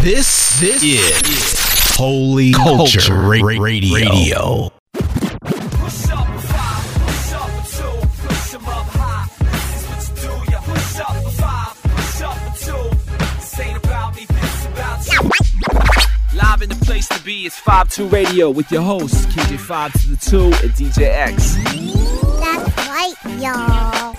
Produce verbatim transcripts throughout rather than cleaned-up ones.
This, this is Holy Culture, Culture Ra- Radio. Radio. Live in the place to be, it's five two Radio with your hosts, K J five to the two and D J X. That's right, y'all.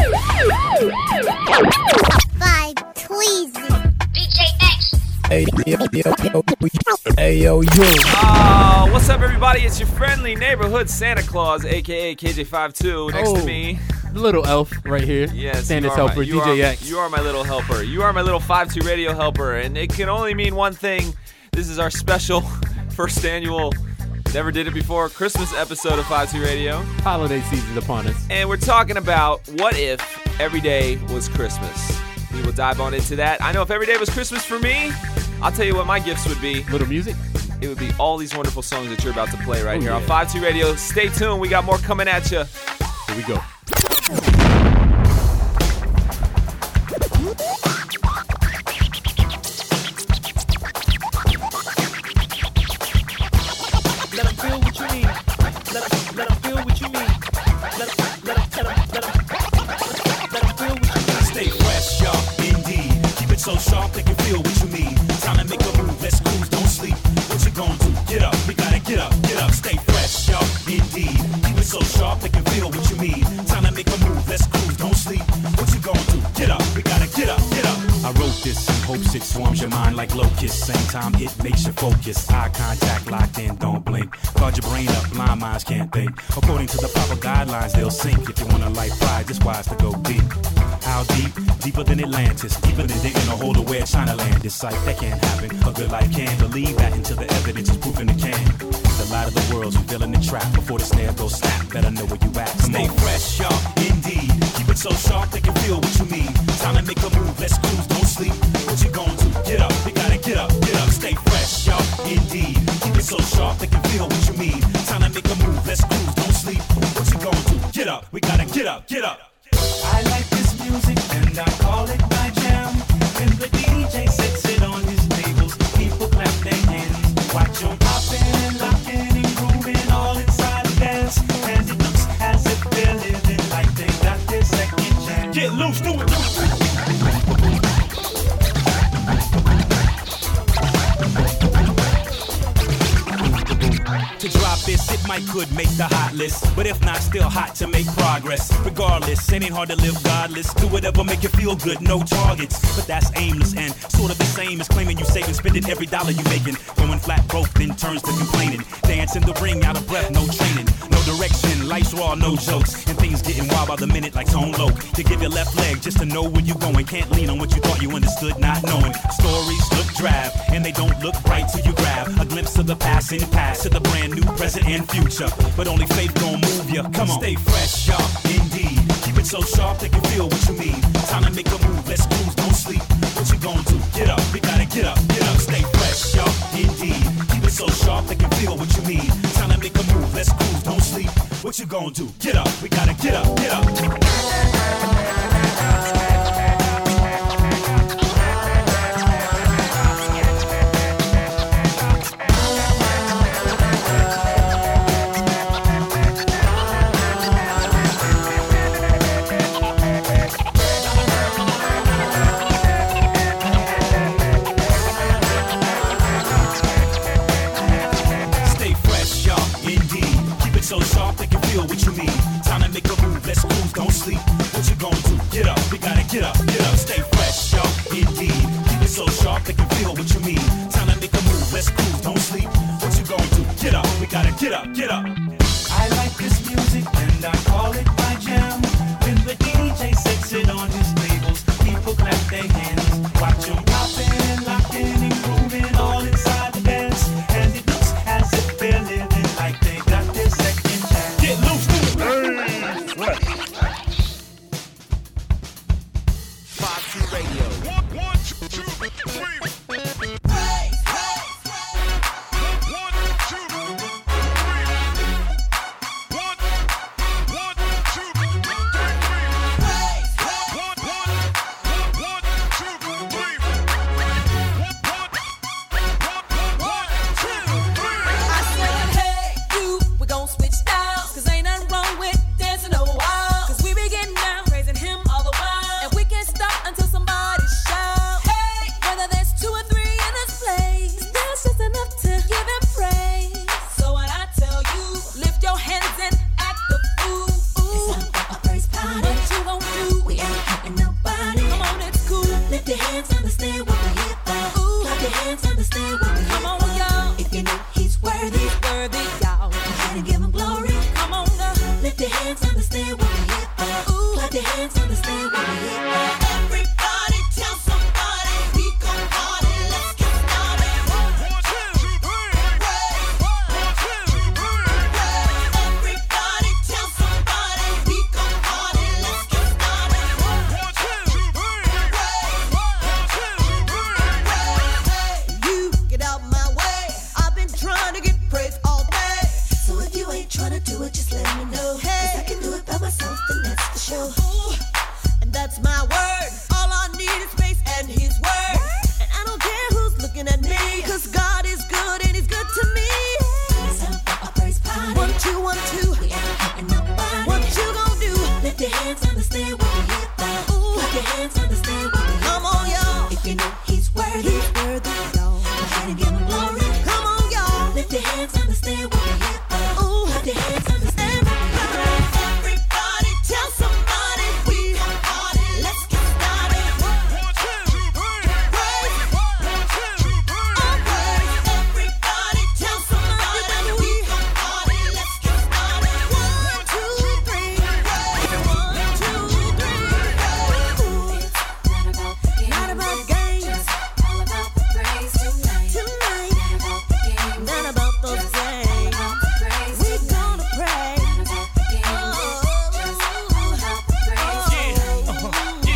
Five Tweezy. D J X. Hey, yo, yo, yo. Hey, yo, yo. Uh, what's up, everybody? It's your friendly neighborhood Santa Claus, a k a. K J five two, next oh, to me. Little elf right here. Yes, Santa's you helper, my, you D J are, X. You are my little helper. You are my little five two Radio helper, and it can only mean one thing. This is our special first annual, never did it before, Christmas episode of five two Radio. Holiday season upon us. And we're talking about what if every day was Christmas. We will dive on into that. I know if every day was Christmas for me, I'll tell you what my gifts would be. Little music? It would be all these wonderful songs that you're about to play right oh, here yeah. on five two Radio. Stay tuned. We got more coming at you. Here we go. Let them feel what you mean. Let them, let them feel what you mean. Let them, let them, let them, let them, let them feel what you mean. Stay fresh, y'all, indeed. Keep it so sharp they can feel what you mean. Time to make a move, let's cruise, don't sleep. What you gonna do? Get up, we gotta get up, get up. Stay fresh, y'all, indeed. Keep it so sharp they can feel what you mean. Time to make a move, let's cruise, don't sleep. What you gonna do? Get up, we gotta get up, get up. I wrote this in hopes it swarms your mind like locusts. Same time it makes you focus. Eye contact locked in, don't blink. Guard your brain up, blind minds can't think. According to the proper guidelines, they'll sink. If you wanna light pride, it's wise to go deep. How deep? Deeper than Atlantis. Deeper than digging a hole to where China land. This sight that can't happen. A good life can. Believe that until the evidence is proven it can. The light of the world's revealing the trap. Before the snare goes snap, better know where you at. Come Stay on. fresh, y'all, indeed. Keep it so sharp they can feel what you mean. Time to make a move, let's cruise, don't sleep. What you gonna do? Get up, we gotta get up, get up. Stay fresh, y'all, indeed. Keep it so sharp they can feel what you mean. Time to make a move, let's cruise, don't sleep. What you gonna do? Get up, we gotta get up, get up. I like this music and I call it my jam. When the D J sets it on his tables, people clap their hands. Watch 'em popping and locking and grooving all inside the dance. And it looks as if they're living like they got their second chance. Get loose, do it, do it. To drop this, it might could make the hot list. But if not, still hot to make progress. Regardless, it ain't hard to live godless. Do whatever make you feel good, no targets. But that's aimless and sort of the same as claiming you saving, spending every dollar you making. Going flat broke, then turns to complaining. Dance in the ring, out of breath, no training. No direction, life's raw, no jokes. And things getting wild by the minute like Tone Loc. To give your left leg just to know where you going. Can't lean on what you thought you understood, not knowing. Stories look drab, and they don't look bright till you grab a glimpse of the past and past to the brand new present and future. But only faith gon' move ya. Come on. Stay fresh, y'all, indeed. Keep it so sharp they can feel what you mean. Time to make a move, let's cruise, don't sleep. What you gonna do? Get up, we gotta get up, get up. Stay fresh, y'all, indeed. Keep it so sharp they can feel what you mean. Time to make a move, let's cruise, don't sleep. What you gonna do? Get up, we gotta get up, get up. So sharp they can feel what you mean. Time to make a move, let's cruise, don't sleep. What you gonna do? Get up, we gotta get up, get up. Stay fresh, y'all, indeed. Keep it so sharp they can feel what you mean. Time to make a move, let's cruise, don't sleep. What you gonna do? Get up, we gotta get up, get up. I like this music and I call it my jam. When the D J sets it on his tables, people clap their hands. Watch 'em popping and locking and grooving all inside the dance. And it looks as if they're living like they got their second chance. Get loose, do it. five two Radio. One, one, two, two, three. Hey, hey, hey. One, two, three. understand what we here Come on, for. y'all. If you know he's worthy, He's worthy, y'all. go ahead and give him glory. Come on, girl. Lift your hands, understand what we here for. Ooh. Clap your hands, understand what we here for. Everybody tell somebody we gon' party. Let's get started. One, two, three. One, two, three. Everybody tell somebody we gon' party. Let's get started. One, two, three. One, two, three. You get out my way. I've been trying to get praise all day. So if you ain't tryna do it, just let me know. Hey. Cause I can do it by myself, and that's for sure. Ooh, and that's my word. All I need is space and his word. And I don't care who's looking at me. Cause God is good and he's good to me. It's time for a praise party. One, two, one, two. We ain't hurting nobody. What you gon' do? Lift your hands, understand what we here for. Ooh. Clap your hands, understand what we here Come on, y'all. If you know he's worthy, He's worthy, y'all. go ahead and give him glory. Come on, y'all. Lift your hands, understand what we here for. Ooh. Clap your hands, understand what we here for. Everybody tell somebody we gon' party. Let's get started. One, two, three. Praise, One, two, three. oh, praise. Everybody tell somebody we gon' party. Let's get started. One, two, three. Praise. One, two, three. Praise. Not about the games, Not about games. just all about the praise tonight. Tonight, Not about the games, not about those just games. all about the praise We tonight. gonna pray. Not about the games, just all about the praise Yeah, uh-huh,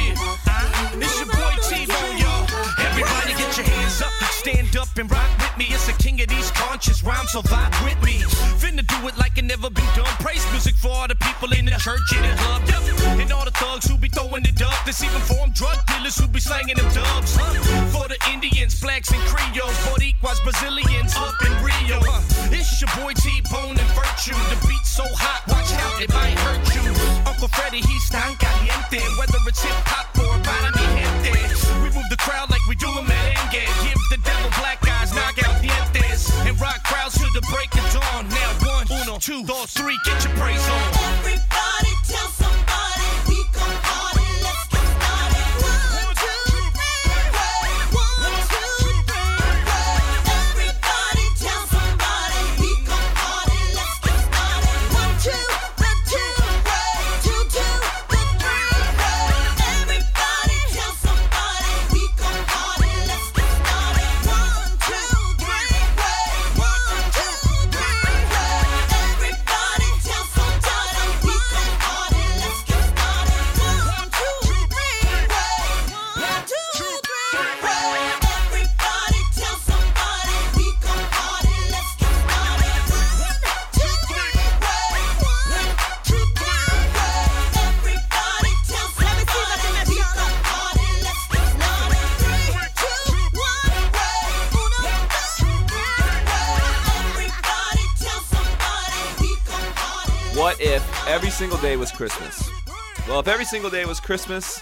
yeah. It's your boy T-Bone, y'all. Everybody get your hands up, stand up and rock with me. It's the king of these conscious rhymes, so vibe with me. Finna do it like it never been done. Praise music for all the people in the church and the club, yep. And all the thugs who be throwing it up. This even for them drug dealers who be slanging them dubs. Huh? For the Indians, blacks and Creoles, Boricuas, Brazilians up in Rio. Huh? It's your boy T-Bone and Virtue. The beat's so hot, watch out, it might hurt you. Uncle Freddie, he's tan caliente. Whether it's hip hop or para mi gente. We move the crowd like we do a merengue. Give the devil black eyes, knock out dientes. And rock crowds till the break of dawn. Now one, uno, two, dos, three, get your praise on. Everybody tell somebody we gon' party. Let's get started. One, two, three. Praise. One, two, three. Praise. Everybody tell somebody we gon' party. Let's get started. One, two, the two. Praise. Two, two, the three. Praise. Everybody tell somebody we gon' party. Let's get started. One, two, three. Praise. One, two, three. Praise. Everybody tell somebody we gon' party. Let's get started. One, two, three. Praise. One, two, three. Praise. Everybody tell somebody we gon' party. Let's get started. One, two, three. Praise. One, two, three. Praise. Everybody tell somebody we gon' party. Let's get started. Three, two, one. Praise. Uno, dos, three. Praise. Everybody tell somebody we gon' party. What if every single day was Christmas? Well, if every single day was Christmas,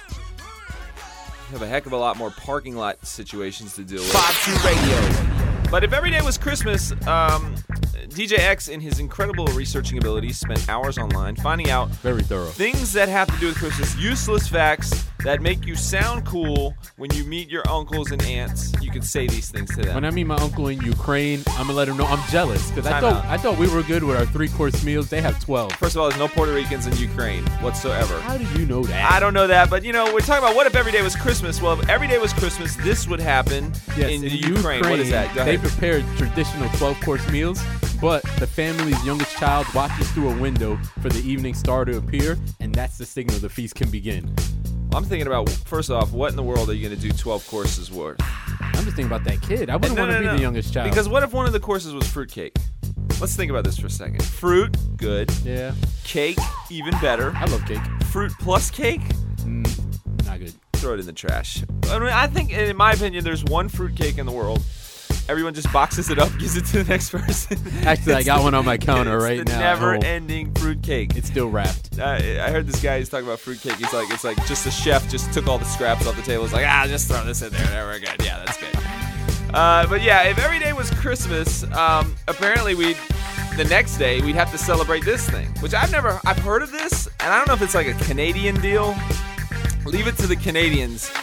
you have a heck of a lot more parking lot situations to deal with. five two Radio. But if every day was Christmas, um, D J X, in his incredible researching abilities, spent hours online finding out Very thorough. things that have to do with Christmas, useless facts that make you sound cool when you meet your uncles and aunts. You can say these things to them. When I meet my uncle in Ukraine, I'm gonna let him know I'm jealous because I Time thought out. I thought we were good with our three course meals. They have twelve. First of all, there's no Puerto Ricans in Ukraine whatsoever. How do you know that? I don't know that, but you know, we're talking about what if every day was Christmas. Well, if every day was Christmas, this would happen Yes, in, in Ukraine. What is that? Go They ahead. prepared traditional twelve course meals, but the family's youngest child watches through a window for the evening star to appear, and that's the signal the feast can begin. I'm thinking about, first off, what in the world are you going to do twelve courses worth? I'm just thinking about that kid. I wouldn't No, want to no, be no. the youngest child. Because what if one of the courses was fruitcake? Let's think about this for a second. Fruit, good. yeah, Cake, even better. I love cake. Fruit plus cake, Mm, not good. throw it in the trash. I mean, I think, in my opinion, there's one fruitcake in the world. Everyone just boxes it up, gives it to the next person. Actually, I It's got the- one on my counter it's right the now at home. never-ending fruitcake. It's still wrapped. Uh, I heard this guy. He's talking about fruitcake. He's like, it's like just the chef just took all the scraps off the table. He's like, ah, just throw this in there. There, we're good. Yeah, that's good. Uh, but yeah, if every day was Christmas, um, apparently we, the next day we'd have to celebrate this thing, which I've never, I've heard of this, and I don't know if it's like a Canadian deal. Leave it to the Canadians to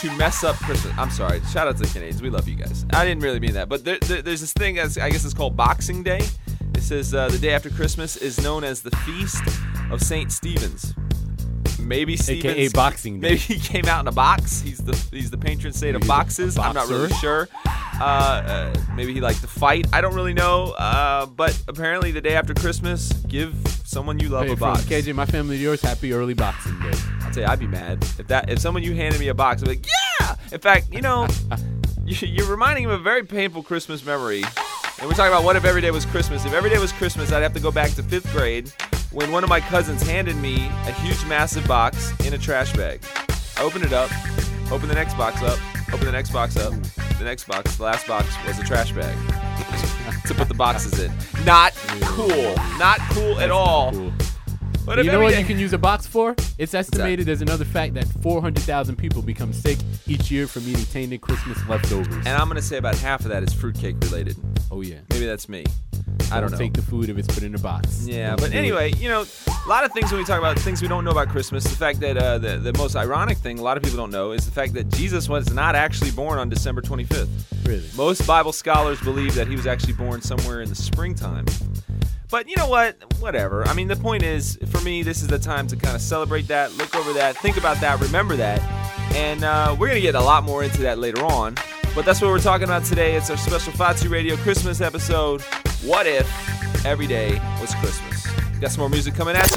to mess up Christmas. I'm sorry. Shout out to the Canadians. We love you guys. I didn't really mean that. But there, there, there's this thing, that's, I guess it's called Boxing Day. It says uh, the day after Christmas is known as the Feast of Saint Stephen's. Maybe Stevens, A K A Boxing Day. Maybe he came out in a box. He's the he's the patron saint of boxes. I'm not really sure. Uh, uh, maybe he liked to fight. I don't really know. Uh, but apparently, the day after Christmas, give someone you love Hey, a from box. K J, my family to yours, happy early Boxing Day. I'll tell you, I'd be mad if that if someone you handed me a box. I'd be like, yeah. In fact, you know, you, you're reminding him of a very painful Christmas memory. And we're talking about what if every day was Christmas. If every day was Christmas, I'd have to go back to fifth grade when one of my cousins handed me a huge, massive box in a trash bag. I opened it up, opened the next box up, opened the next box up, the next box, the last box was a trash bag to put the boxes in. Not cool. Not cool at all. Cool. But You if know every what day- you can use a box for? It's estimated there's another fact that four hundred thousand people become sick each year from eating tainted Christmas leftovers. And I'm going to say about half of that is fruitcake related. Oh, yeah. Maybe that's me. I don't know. Take the food if it's put in a box. Yeah, Don't but do it. anyway, you know, a lot of things when we talk about things we don't know about Christmas, the fact that uh, the, the most ironic thing a lot of people don't know is the fact that Jesus was not actually born on December twenty-fifth. Really? Most Bible scholars believe that he was actually born somewhere in the springtime. But you know what? Whatever. I mean, the point is, for me, this is the time to kind of celebrate that, look over that, think about that, remember that. And uh, we're going to get a lot more into that later on. But that's what we're talking about today. It's our special Fatu Radio Christmas episode. What if every day was Christmas? Got some more music coming at you.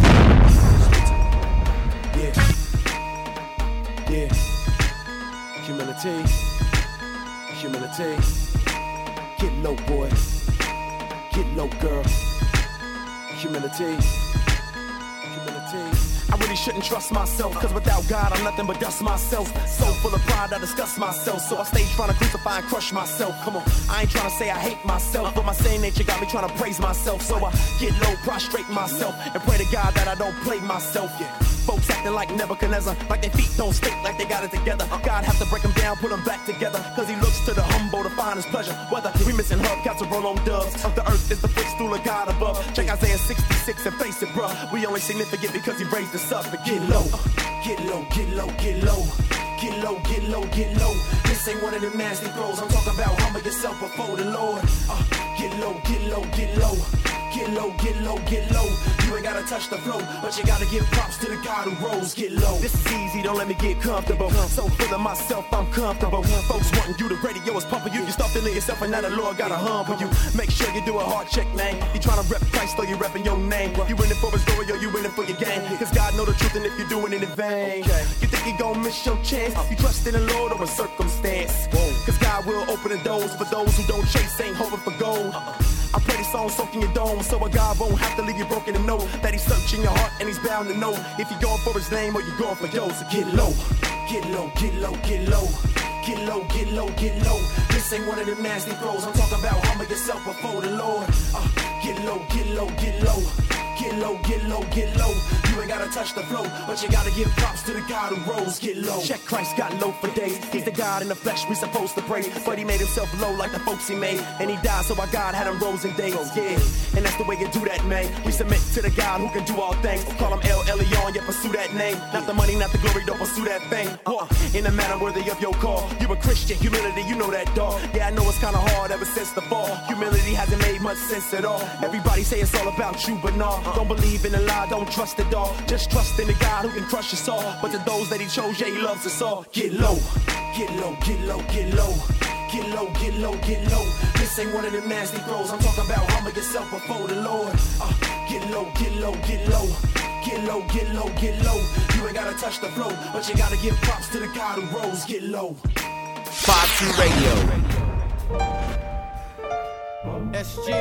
Yeah. Yeah. Humility. Humility. Get low, boy. Get low, girl. Humility. Humility. I really shouldn't trust myself, cause without God I'm nothing but dust myself. So full of pride I disgust myself, so I stay trying to crucify and crush myself. Come on, I ain't trying to say I hate myself, but my sane nature got me trying to praise myself. So I get low, prostrate myself, and pray to God that I don't play myself. Yeah. Folks acting like Nebuchadnezzar, like their feet don't stink, like they got it together. God have to break them down, put them back together, cause he looks to the humble to find his pleasure. Whether we missing hubcaps or roll on doves, of the earth is the footstool of God above. Check Isaiah sixty-six and face it, bruh. We only significant because he raised us up. But get low, get low, get low, get low. Get low, get low, get low. This ain't one of them nasty throws. I'm talking about humble yourself before the Lord. Uh, get low, get low, get low. Get low, get low, get low. You ain't gotta touch the flow, but you gotta give props to the God who rose. Get low. This is easy, don't let me get comfortable. So full of myself, I'm comfortable. Folks wanting you, the radio is pumping you. You start feeling yourself, and now the Lord got a humble you. Make sure you do a heart check, man. You trying to rep Christ, though you repping your name. You in it for his glory, or you in it for your game. Cause God know the truth, and if you're doing it in vain, you think you gon' miss your chance. You trust in the Lord over circumstance. Cause God will open the doors for those who don't chase, ain't hoping for gold. I pray this song soak in your dome, so a God won't have to leave you broken to know that he's searching your heart and he's bound to know if you're going for his name or you're going for yours. So get low, get low, get low, get low. Get low, get low, get low. This ain't one of them nasty throws. I'm talking about humble yourself before the Lord. Uh, get low, get low, get low. Get low, get low, get low. You ain't gotta touch the flow, but you gotta give props to the God who rose. Get low. Check Christ got low for days. He's the God in the flesh we supposed to praise, but he made himself low like the folks he made, and he died so our God had him rose in days. Yeah, and that's the way you do that, man. We submit to the God who can do all things. Call him El Elyon, yeah, pursue that name. Not the money, not the glory, don't pursue that fame. Walk in a manner worthy of your call. You a Christian, humility, you know that, dog. Yeah, I know it's kinda hard ever since the fall. Humility hasn't made much sense at all. Everybody say it's all about you, but no. Don't believe in a lie, don't trust it all. Just trust in the God who can crush us all. But to those that he chose, yeah, he loves us all. Get low, get low, get low, get low. Get low, get low, get low. This ain't one of them nasty throws. I'm talking about humble yourself before the Lord. Uh, get low, get low, get low. Get low, get low, get low. You ain't gotta touch the flow, but you gotta give props to the God who rose. Get low. five two Radio. S G,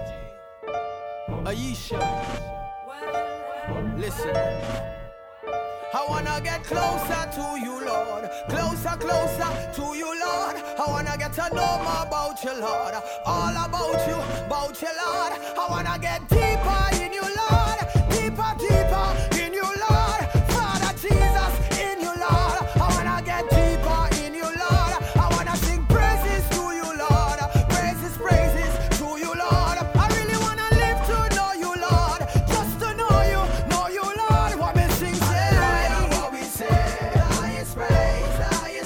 Aisha, listen. I wanna get closer to you, Lord. Closer, closer to you, Lord. I wanna get to know more about you, Lord. All about you, about you, Lord. I wanna get deeper in you, Lord. Deeper, deeper in you, Lord. Father Jesus, in you, Lord. I wanna get deeper in you, Lord. I wanna sing praises to you, Lord. Praises, praises to you, Lord. I really wanna live to know you, Lord. Just to know you, know you, Lord. What me sing, say. What we say, highest praise, highest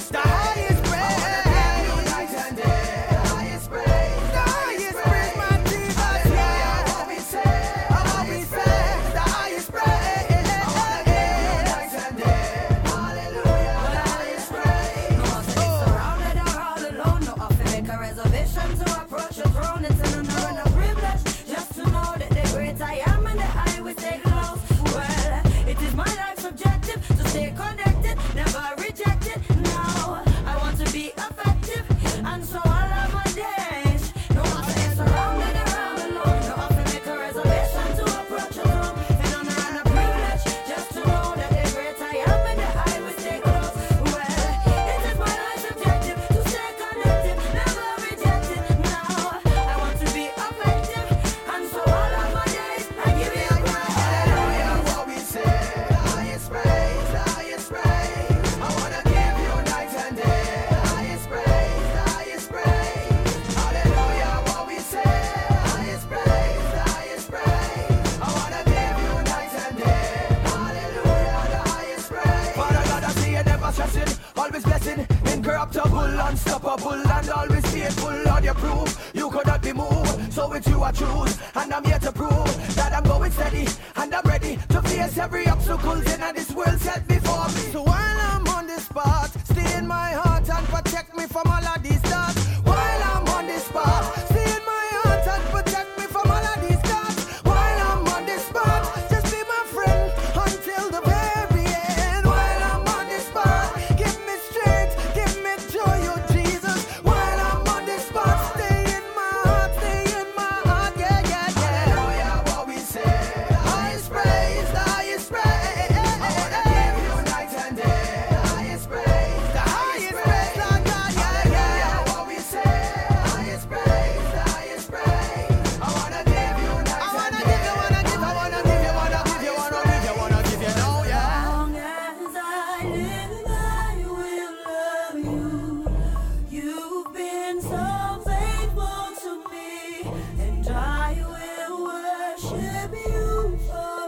make a reservation to approach your throne. It's an honor and a privilege just to know that the great I am and that I will stay close. Well, it is my life's objective to stay connected, never rejected. Now I want to be effective, and so all of my days, no matter if surrounded around alone, no have to make a reservation to approach your throne. An honor and a privilege just to know that the great I am and that I will stay close. Well, it is my life's objective to stay connected, never rejected. Now I want to be effective, and so all of my days I give you a praise. Hallelujah, what we say, the highest praise, the highest praise. I wanna give you night and day, the highest praise, the highest praise. Hallelujah, what we say, the highest praise, the highest praise. I wanna give you night and day, hallelujah, the highest praise. Father God, I see you never stressing, always blessing, incorruptible, unstoppable, and always faithful. Lord, you prove you could not be moved. So with you I choose, and I'm here to prove that I'm going steady, and I'm ready to face every obstacle in this world set before me. So while I'm on this spot, stay in my heart and protect me from all of these thoughts. While I'm on this spot, stay in my heart and protect me from all of these thoughts. While I'm on this spot, just be my friend until the very end. While I'm on this spot, give me strength, give me joy, oh Jesus. While I'm on this spot, stay in my heart, stay in my heart, yeah, yeah, yeah. Hallelujah, what we say, the highest praise, the highest praise. I wanna give you night and day, the highest praise, the highest praise, Lord God, yeah, yeah. What we say, the highest praise, the highest praise. I wanna give you night and day. I wanna give you, wanna give, I wanna give you, wanna give you, wanna give you, wanna give you, now, yeah. Long as I live, I will love you. You've been so faithful to me, and I will worship you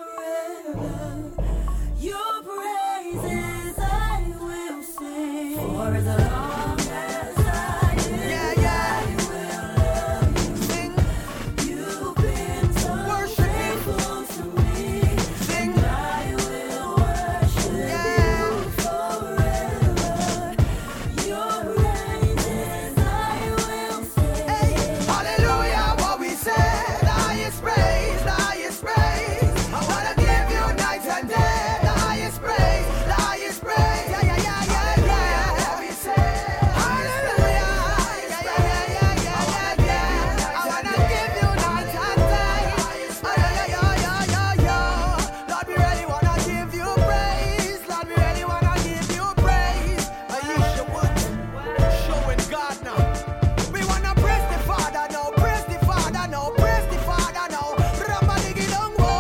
forever. Your praises I will sing for as long as I live. Yeah, yeah. I will love you. Sing, You've been so Worship me. faithful to me, sing, and I will worship Yeah. you forever. Your praises I will sing. hey. Hallelujah, what we say, the highest praise, the highest praise. I wanna give you night and day, the highest praise, the highest praise. Yeah, yeah, yeah, yeah, yeah. What we say, hallelujah, yeah, yeah, yeah, yeah, yeah, yeah. I wanna give you night and day. Oh, yeah, yeah, yeah, yeah, yeah. Lord, we really wanna give you praise. Lord, we really wanna give you praise. Aisha Wood, showing God now. We wanna praise the Father now, praise the Father now, praise the Father now. Ramadigi-dongo.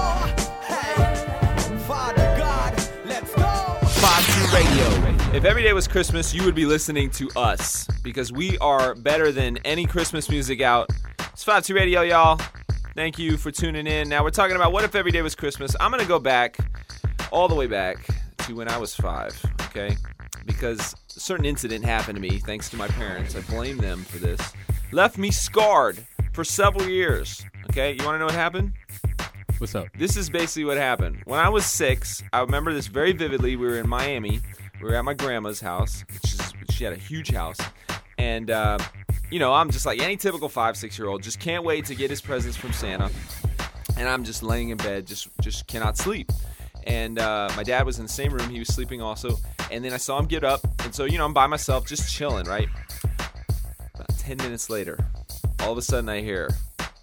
Hey, Father God, let's go. five two Radio. If every day was Christmas, you would be listening to us because we are better than any Christmas music out. It's five two Radio, y'all. Thank you for tuning in. Now we're talking about what if every day was Christmas. I'm going to go back, all the way back to when I was five, okay? Because a certain incident happened to me, thanks to my parents. I blame them for this. Left me scarred for several years, okay? You want to know what happened? What's up? This is basically what happened. When I was six, I remember this very vividly. We were in Miami. We were at my grandma's house. Which is, she had a huge house. And, uh, you know, I'm just like any typical five, six-year-old. Just can't wait to get his presents from Santa. And I'm just laying in bed, just just cannot sleep. And uh, my dad was in the same room. He was sleeping also. And then I saw him get up. And so, you know, I'm by myself, just chilling, right? About ten minutes later, all of a sudden I hear...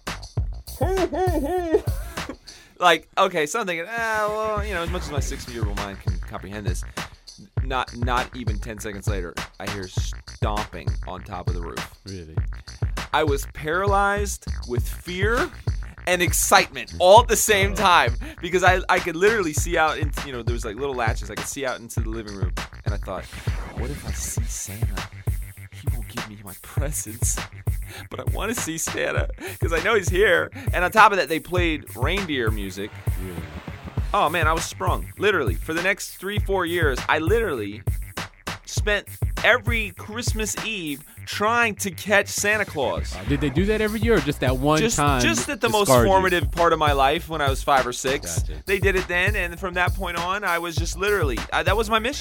Like, okay, so I'm thinking, ah, well, you know, as much as my six-year-old mind can comprehend this, not not even ten seconds later, I hear stomping on top of the roof. Really? I was paralyzed with fear and excitement all at the same time because I, I could literally see out into, you know, there was like little latches. I could see out into the living room, and I thought, what if I see Santa? He won't give me my presents. But I want to see Santa because I know he's here. And on top of that, they played reindeer music. Really? Oh, man, I was sprung. Literally. For the next three, four years, I literally spent every Christmas Eve trying to catch Santa Claus. Uh, did they do that every year or just that one just, time? Just at the to most scar you? formative part of my life when I was five or six. Gotcha. They did it then, and from that point on, I was just literally, I, that was my mission.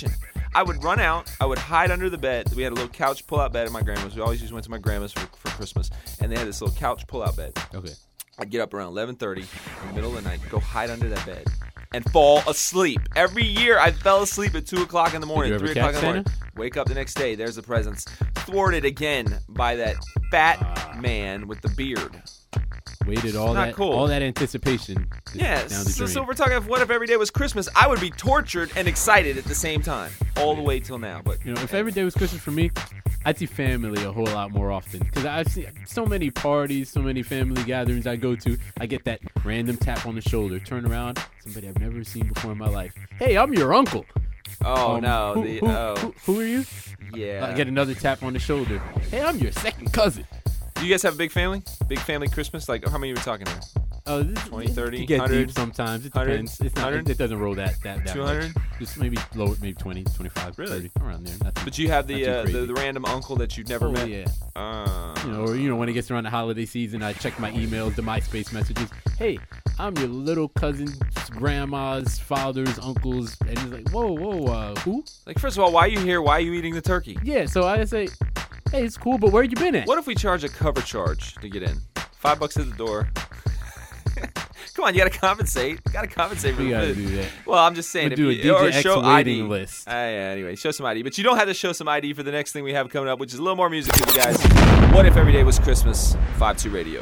I would run out. I would hide under the bed. We had a little couch pull-out bed at my grandma's. We always just went to my grandma's for, for Christmas, and they had this little couch pull-out bed. Okay. I'd get up around eleven thirty in the middle of the night, go hide under that bed, and fall asleep. Every year, I fell asleep at two o'clock in the morning, Did you three ever o'clock in the catch morning. Wake up the next day, there's the presents. Thwarted again by that fat Ah. man with the beard. Waited all Not that, cool. all that anticipation. just Yeah, down the so, drain. so we're talking of what if every day was Christmas? I would be tortured and excited at the same time, all the way till now. But You know, if every day was Christmas for me, I'd see family a whole lot more often. Because I've seen so many parties, so many family gatherings I go to. I get that random tap on the shoulder, turn around, somebody I've never seen before in my life. Hey, I'm your uncle. oh Um, no, who, the who, oh who, who are you? yeah. I get another tap on the shoulder. Hey, I'm your second cousin. Do you guys have a big family? Big family Christmas? Like how many are we talking here? Oh, this, twenty, thirty, you get one hundred, deep sometimes. It one hundred, depends. It's not. one hundred? It doesn't roll that that that two hundred? much. Just maybe lower, maybe twenty, twenty-five, Really? thirty, around there. Not too, But you have not the too uh, crazy. the, the random uncle that you've never Oh, met. yeah. Uh, You know, or you know, when it gets around the holiday season, I check my emails, the MySpace messages. Hey, I'm your little cousin's grandma's father's uncle's, and he's like, whoa, whoa, uh, who? like first of all, why are you here? Why are you eating the turkey? Yeah, so I say, hey, it's cool, but where you been at? What if we charge a cover charge to get in? Five bucks at the door. Come on, you gotta compensate. You gotta compensate for We the gotta food. do that. Well, I'm just saying, We'll if do a you, D J or X show waiting I D. list. Uh, yeah, anyway, show some I D, but you don't have to show some I D for the next thing we have coming up, which is a little more music for you guys. What if every day was Christmas? five two Radio.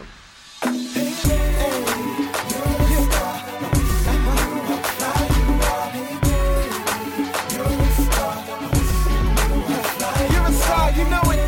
You're a star, you know it.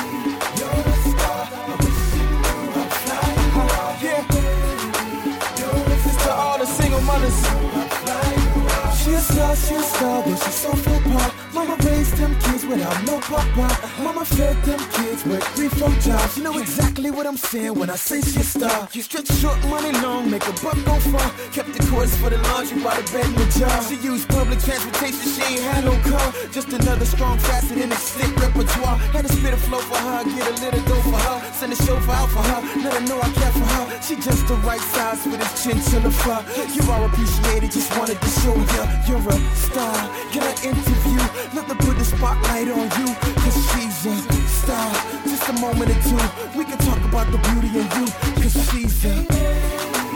Yeah. This is to all the single mothers. She a star, she a star, but she's so full pop. Mama raised them kids without no papa. Mama fed them kids with three, four jobs. You know exactly what I'm saying when I say she a star. You stretch short, money long, make a buck go far. Kept the course for the laundry, by the bed in the jar. She used public transportation, she ain't had no car. Just another strong facet in a slick repertoire. Had to spit a flow for her, get a little dough for her. Send a chauffeur out for her, let her know I care for her. She just the right size for this chinchilla fur. You are appreciated, just wanted to show ya you're a star. Can I interview? Not to put the spotlight on you, cause she's a star. Just a moment or two, we can talk about the beauty in you, cause she's a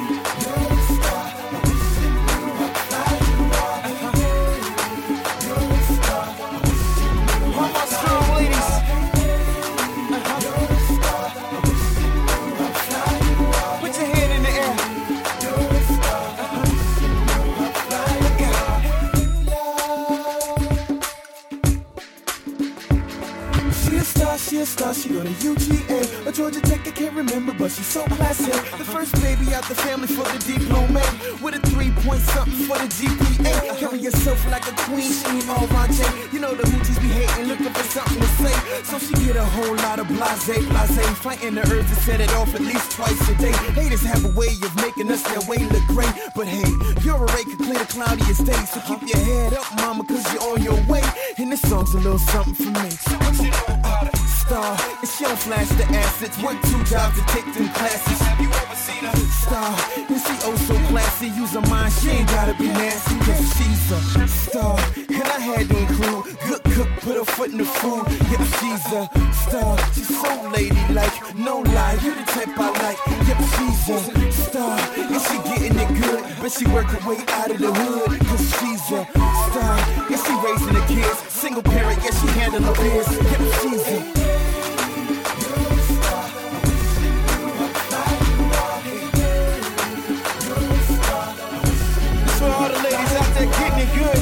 all my strong ladies. Put your hand in the air. She a star, she a star, she go to U G A or Georgia Tech, I can't remember, but she's so classy. The first baby out the family for the diploma, with a three point something for the G P A. Carry yourself like a queen, she ain't all J. You know the hoochies be hating, looking for something to say. So she get a whole lot of blase, blase, fighting the urge to set it off at least twice a day. Haters have a way of making us their way look great, but hey, your array could clear the cloudiest days. So keep your head up, mama, cause you're on your way. And this song's a little something for me. Star, and she don't flash the assets. Work two jobs to take them classes. Have you ever seen her? Star, and she oh so classy. Use her mind, she ain't gotta be nasty, cause she's a star. And I had to include good cook, put her foot in the food. Yep, she's a star. She's so ladylike, no lie, you the type I like. Yep, she's a star, and she getting it good. But she work her way out of the hood, cause she's a star. And she raising the kids, single parent, yeah, she handle her biz. Yep, she's a for all the ladies out there getting it good.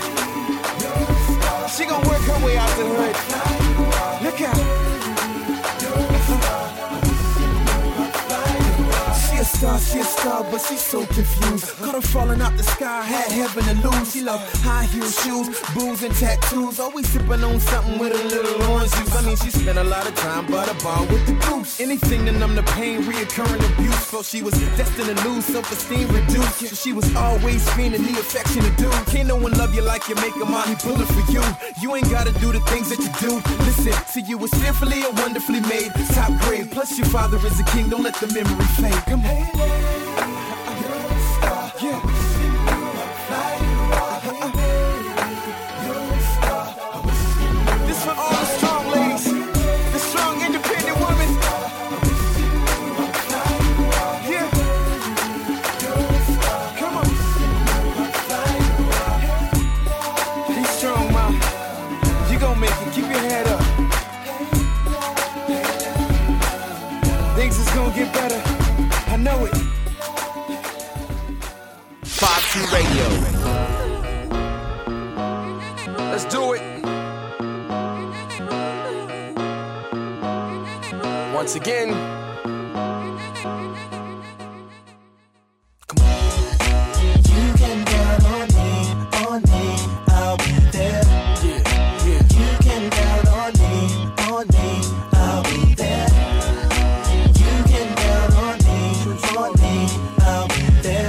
She gon' work her way out the hood. Look out. She a star, she a star, but she's so confused. Caught her falling out the sky, had heaven to lose. She love high heel shoes, booze and tattoos. Always sipping on something with a little orange juice. I mean, she spent a lot of time by the bar with the goose. Anything to numb the pain, reoccurring abuse. So she was destined to lose, self-esteem reduced. So she was always feeling the affectionate dude. Can't no one love you like you, make a mind, he bullet for you. You ain't gotta do the things that you do. Listen, see you was fearfully and wonderfully made. Top grade, plus your father is a king. Don't let the memory fade. Come on. Yeah. Things is gonna get better. I know it. five two Radio. Let's do it. Once again. You can count on me, on me, I'll be there. Yeah, yeah. You can count on me, on me, I'll be there. You can count on me, on me, I'll be there.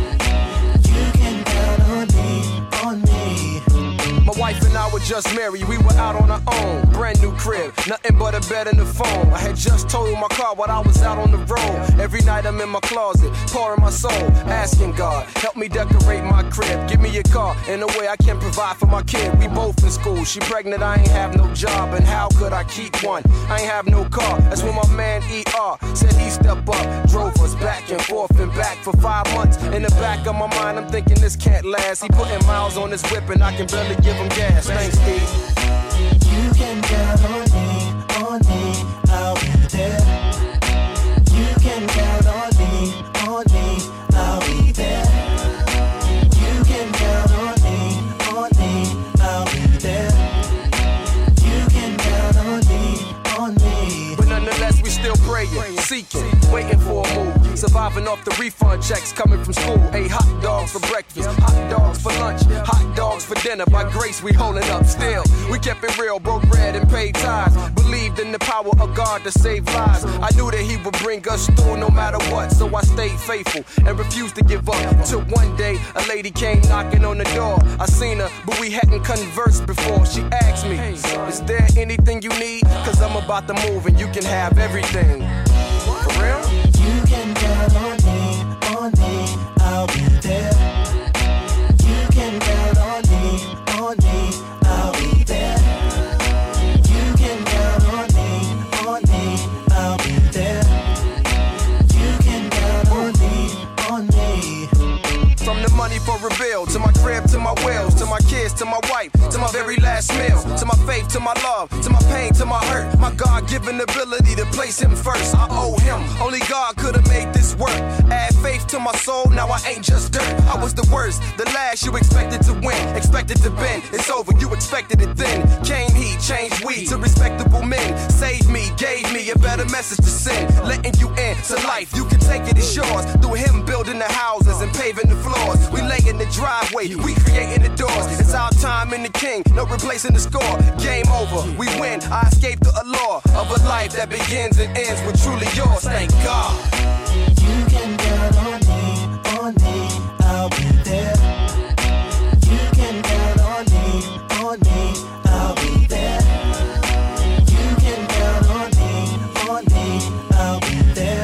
You can count on me, on me. My wife and I were just married, we were out on our own. Brand new crib, nothing but a bed and a phone. I had just totaled my car while I was out on the road. Every night I'm in my closet, pouring my soul, asking God, help me decorate my crib. Give me a car in a way I can provide for my kid. We both in school, she pregnant, I ain't have no job. And how could I keep one? I ain't have no car. That's when my man E R said he step up, drove us back and forth and back for five months. In the back of my mind, I'm thinking this can't last. He putting miles on his whip and I can barely give him gas. Thanks, E. You can count on me, on me, I'll be there. You can count on me, on me, I'll be there. You can count on me, on me, I'll be there. You can count on me, on me. But nonetheless, we still praying, seeking, waiting for a move. Surviving off the refund checks coming from school. Ate hot dogs for breakfast, hot dogs for lunch, hot dogs for dinner. By grace, we holding up still. We kept it real, broke bread and paid tithes. Believed in the power of God to save lives. I knew that He would bring us through no matter what. So I stayed faithful and refused to give up. Till one day, a lady came knocking on the door. I seen her, but we hadn't conversed before. She asked me, is there anything you need? Cause I'm about to move and you can have everything. For real? You can count on me, on me, I'll be there. You can count on me, on me, I'll be there. You can count on me, on me, I'll be there. You can count on me, on me. From the money for a bill, to my crib, to my wheels, to my kids, to my wife, to my very last meal, to my faith, to my love, to my pain, to my hurt, my God-given ability to place Him first. I owe Him, only God could have made this work. Add faith to my soul, now I ain't just dirt. I was the worst, the last you expected to win, expected to bend. It's over, you expected it then. Came He, changed we to respectable men. Saved me, gave me a better message to send, letting you in to life. You can take it, it's yours. Through Him building the houses and paving the floors. We lay in the driveway, we creating the doors. It's our time in the King, no replacing the score. Game over, we win. I escaped the allure of a life that begins and ends with truly yours. Thank God. You can count on me, on me, I'll be there. You can count on me, on me, I'll be there. You can count on me, on me, I'll be there.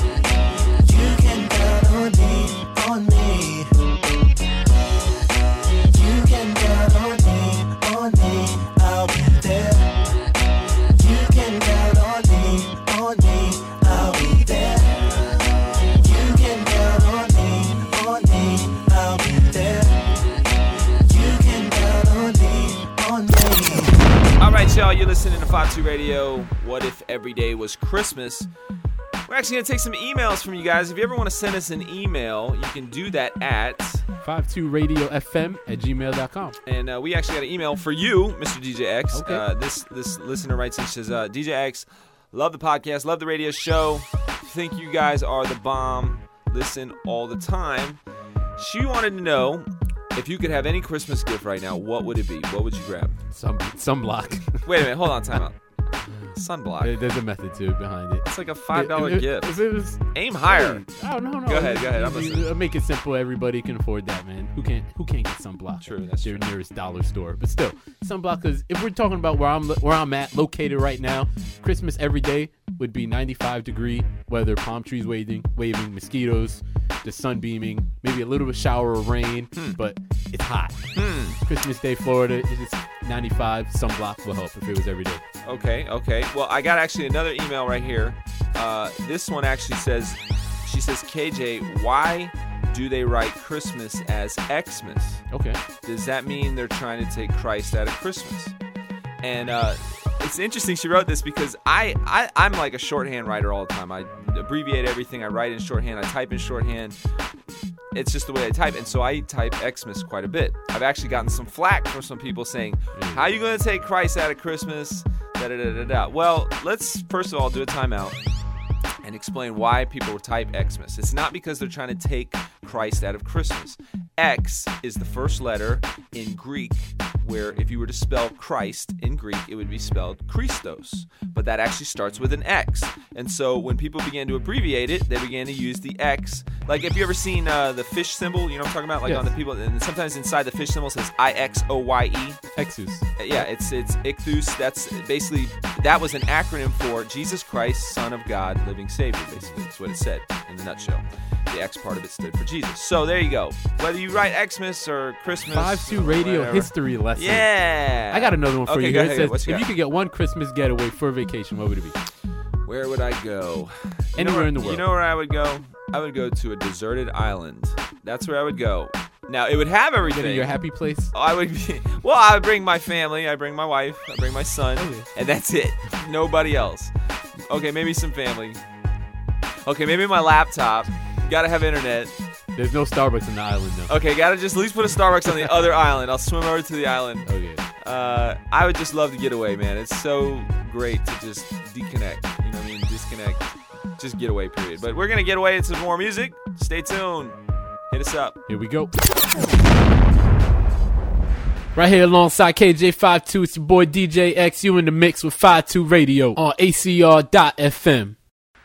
You can count on me, on me. You can count on me, on me, I'll be there. You can count on me, on me, I'll be there. You can count on me, on me, I'll be there. You can count on me, on me. All right, y'all, you're listening to five two Radio. What if every day was Christmas? We're actually going to take some emails from you guys. If you ever want to send us an email, you can do that at five two radio f m at gmail dot com. And uh, we actually got an email for you, Mister D J X. Okay. Uh, this this listener writes and says, uh, D J X, love the podcast, love the radio show. Think you guys are the bomb. Listen all the time. She wanted to know, if you could have any Christmas gift right now, what would it be? What would you grab? Some sunblock. Wait a minute, hold on, time out. Sunblock. There- There's a method to it behind it. It's like a five dollar If it- gift. If it was Aim higher. Oh no no. Go ahead, go ahead. I'm I mean, listening. uh, make it simple. Everybody can afford that, man. Who can't? Who can't get sunblock? True, that's Their nearest dollar store. But still, sunblock. Because if we're talking about where I'm where I'm at, located right now, Christmas every day would be ninety-five degree weather, palm trees waving, waving, mosquitoes, the sun beaming, maybe a little bit shower of rain, but it's hot. Christmas Day, Florida, it's ninety-five. Sunblock will help if it was every day. Okay, okay. Well, I got actually another email right here. Uh, this one actually says, she says, K J, why do they write Christmas as Xmas? Okay. Does that mean they're trying to take Christ out of Christmas? And uh, it's interesting she wrote this because I, I, I'm like a shorthand writer all the time. I abbreviate everything. I write in shorthand. I type in shorthand. It's just the way I type. And so I type Xmas quite a bit. I've actually gotten some flack from some people saying, how are you going to take Christ out of Christmas? Da, da, da, da, da. Well, let's first of all do a timeout and explain why people type Xmas. It's not because they're trying to take Christ out of Christmas. X is the first letter in Greek, where if you were to spell Christ in Greek, it would be spelled Christos. But that actually starts with an X. And so when people began to abbreviate it, they began to use the X. Like, have you ever seen uh, the fish symbol? You know what I'm talking about? Like Yes. on the people, and sometimes inside the fish symbol says I X O Y E. Exus. Yeah, it's it's Ichthus. That's basically, that was an acronym for Jesus Christ, Son of God, living Savior, basically. That's what it said in a nutshell. The X part of it stood for Jesus. So there you go. Whether you write Xmas or Christmas. five two radio whatever. history lesson. Yeah. I got another one for Okay, you go here. It ahead. says, What if you you got? could get one Christmas getaway for a vacation, what would it be? Where would I go? You know Anywhere where- in the world. You know where I would go? I would go to a deserted island. That's where I would go. Now, it would have everything. Get in your happy place? I would be, well, I would bring my family, I bring my wife, I bring my son, and that's it. Nobody else. Okay, maybe some family. Okay, maybe my laptop. Gotta have internet. There's no Starbucks on the island, though. Okay, gotta just at least put a Starbucks on the other island. I'll swim over to the island. Okay. Uh, I would just love to get away, man. It's so great to just deconnect. You know what I mean? Disconnect. Just get away, period. But we're gonna get away into some more music. Stay tuned. Hit us up. Here we go. Right here alongside K J fifty-two, it's your boy D J X. You in the mix with fifty-two Radio on A C R dot F M.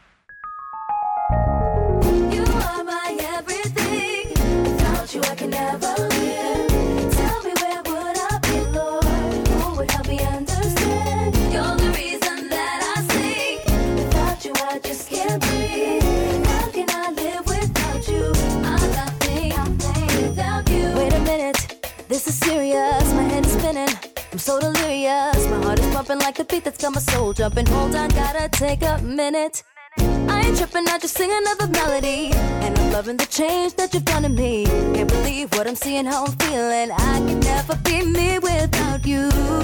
You are my everything. Without you, I can never live. Tell me where would I be, Lord? Who would help me understand? You're the reason that I sing. Without you, I just can't breathe. How can I live without you? I'm nothing without you. Wait a minute, this is serious. My head is spinning. I'm so delirious. My heart is pumping like the beat that's got my soul jumping. Hold on, gotta take a minute. I ain't tripping, I just sing another melody. And I'm loving the change that you've done to me. Can't believe what I'm seeing, how I'm feeling. I can never be me without you.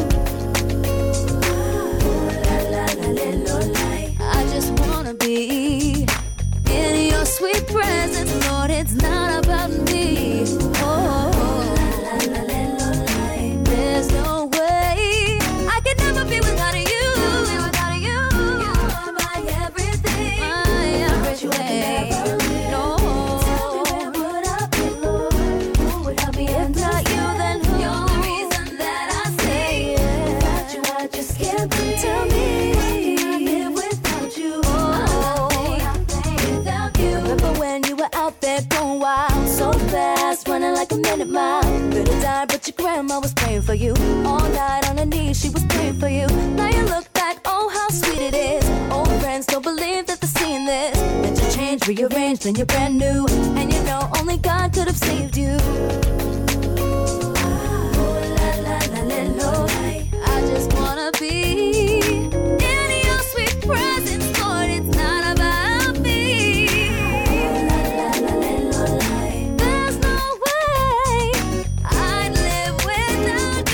I just wanna be in your sweet presence, Lord. It's not about me. Oh, there's no way I can never be without you. Without you, you are my everything. My everything. No. Tell me where would I be, Lord? Who would help me if not you? Then who? You're the reason that I stay. Without you, I just can't breathe. Tell me, how can I live without you? Without you. Remember when you were out there going wild, so fast, running like a minute mile. Could have died, but your grandma was praying for you. All night on her knees, she was praying for you. Now you look back, oh how sweet it is. Old friends don't believe that they're seeing this. That you changed, rearranged, then you're brand new. And you know only God could have saved you. I just wanna be in your sweet presence, Lord. It's not about me. There's no way I'd live without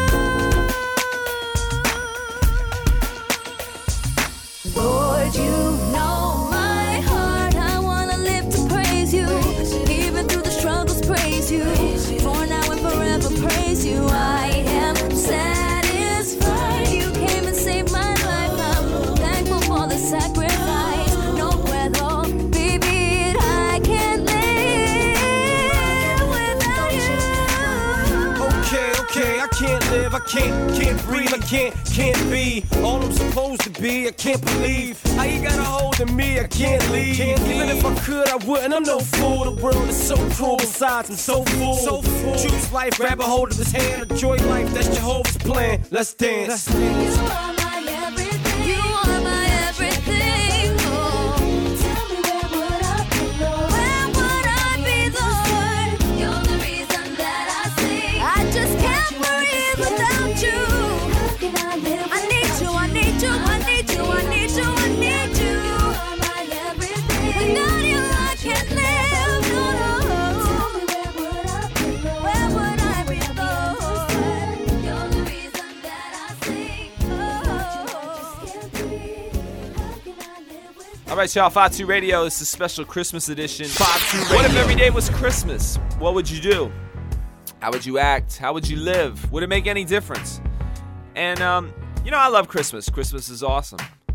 you. Lord, you know my heart. I wanna live to praise you. Even through the struggles, praise you. For now and forever, praise you. I am satisfied. You came and saved my life. I'm thankful for the sacrifice. No breath, oh, baby, I can't live without you. Okay, okay, I can't live, I can't, can't breathe, I can't, can't be all I'm supposed to be. I can't believe how you got a hold of me. I can't leave. Even if I could, I wouldn't. I'm no fool. The world is so cruel. Besides, I'm so full. So full. Choose life, grab a hold of his hand. Enjoy life. That's Jehovah's plan. Let's dance. Let's dance. You are my everything. You are my everything. Oh, tell me where would I be, Lord? Where would I be, Lord? You're the reason that I sing. I just can't breathe without you. How can I live? I need you. I need you. I need you. I need you. I need you. You are my everything. Without you, I can't live. No, no. Tell me where would I be, Lord? Where would I be, Lord? You're the reason that I sing. Oh. right, y'all. five two Radio. This is special Christmas edition. five two Radio. What if every day was Christmas? What would you do? How would you act? How would you live? Would it make any difference? And, um, you know, I love Christmas. Christmas is awesome.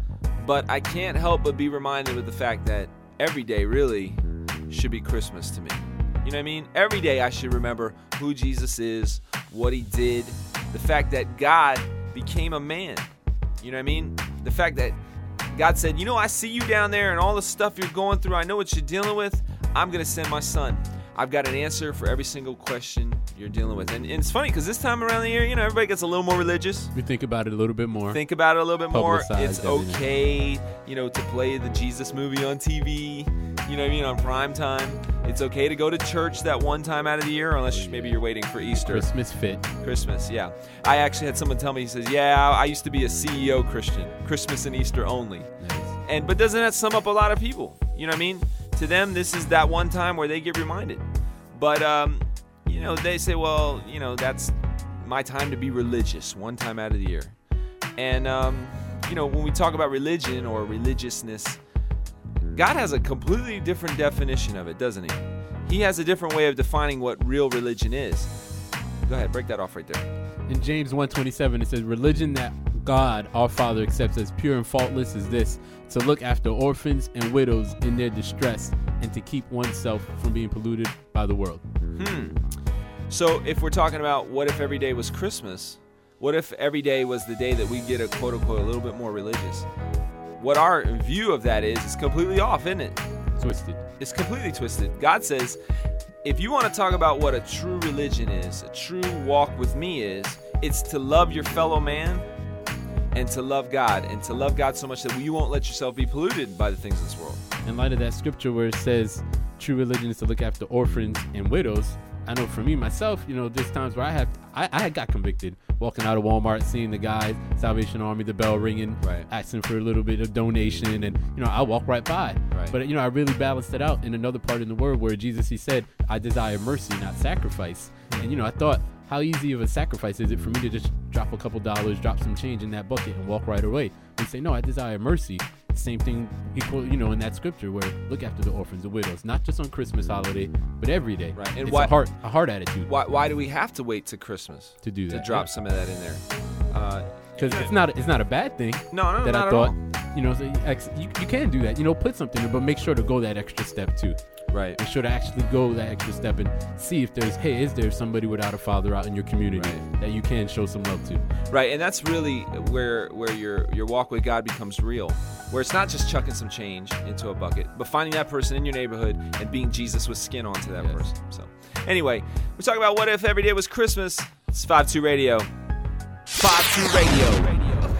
But I can't help but be reminded of the fact that every day really should be Christmas to me. You know what I mean? Every day I should remember who Jesus is, what he did, the fact that God became a man. You know what I mean? The fact that God said, you know, I see you down there and all the stuff you're going through. I know what you're dealing with. I'm going to send my son. I've got an answer for every single question you're dealing with. And, and it's funny because this time around the year, you know, everybody gets a little more religious. We think about it a little bit more. Think about it a little bit more. Publicize It's everything. okay, you know, to play the Jesus movie on T V, you know what I mean, on prime time. It's okay to go to church that one time out of the year, unless maybe you're waiting for Easter. Christmas fit. Christmas, yeah. I actually had someone tell me, he says, yeah, I used to be a C E O Christian. Christmas and Easter only. Nice. And But doesn't that sum up a lot of people? You know what I mean? To them, this is that one time where they get reminded. But, um, you know, they say, well, you know, that's my time to be religious one time out of the year. And, um, you know, when we talk about religion or religiousness, God has a completely different definition of it, doesn't he? He has a different way of defining what real religion is. Go ahead, break that off right there. In James one twenty-seven, it says, religion that God, our Father, accepts as pure and faultless is this, to look after orphans and widows in their distress and to keep oneself from being polluted by the world. Hmm. So if we're talking about what if every day was Christmas, what if every day was the day that we get a quote-unquote a little bit more religious? What our view of that is is completely off, isn't it? Twisted. It's completely twisted. God says, if you want to talk about what a true religion is, a true walk with me is, it's to love your fellow man and to love God, and to love God so much that you won't let yourself be polluted by the things of this world. In light of that scripture where it says true religion is to look after orphans and widows, I know for me, myself, you know, there's times where I have, I, I got convicted walking out of Walmart, seeing the guys, Salvation Army, the bell ringing, right, asking for a little bit of donation, and, you know, I walk right by. Right. But, you know, I really balanced it out in another part in the word where Jesus, he said, I desire mercy, not sacrifice. And, you know, I thought, how easy of a sacrifice is it for me to just drop a couple dollars, drop some change in that bucket and walk right away? And say, no, I desire mercy. Same thing, equal, you know, in that scripture where look after the orphans, the widows, not just on Christmas holiday, but every day. Right. And it's why, a heart, a heart attitude. Why, why do we have to wait to Christmas to do that? To drop yeah. some of that in there? Because uh, it's not, it's not a bad thing. No, no, that not I thought, at all. You know, so you, you can do that. You know, put something there, but make sure to go that extra step too. Right. Make sure to actually go that extra step and see if there's, hey, is there somebody without a father out in your community right. that you can show some love to? Right, and that's really where where your your walk with God becomes real. Where it's not just chucking some change into a bucket, but finding that person in your neighborhood and being Jesus with skin onto that yes. person. So, anyway, we're talking about what if every day was Christmas. It's five two Radio. five two Radio.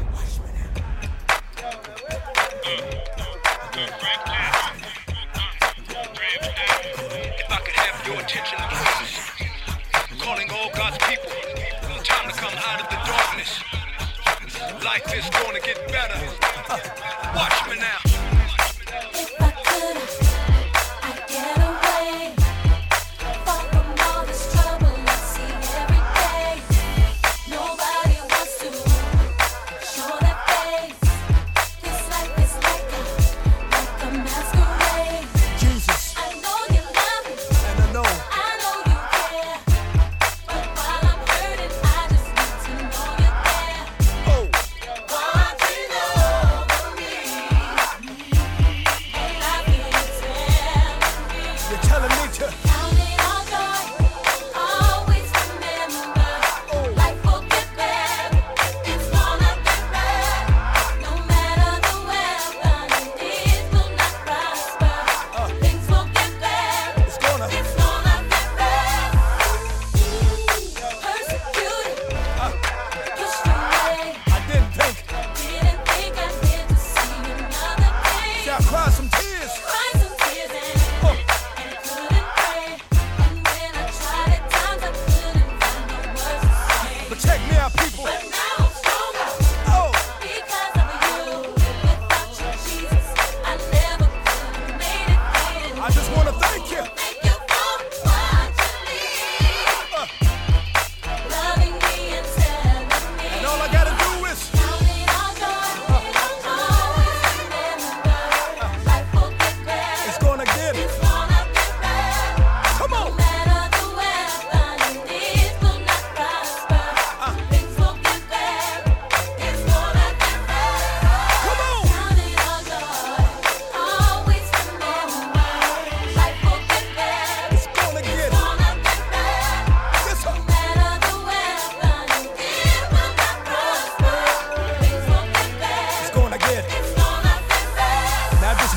Calling all God's people. Time to come out of the darkness. Life is gonna get better. Watch me now. If I could, I'd get away. Far from all this trouble I see every day. Nobody wants to show their face. This life is like a, like a masquerade. Jesus. I know you love me. And I know. I know you care. But while I'm hurting, I just need to know you're there. Oh. Want to know.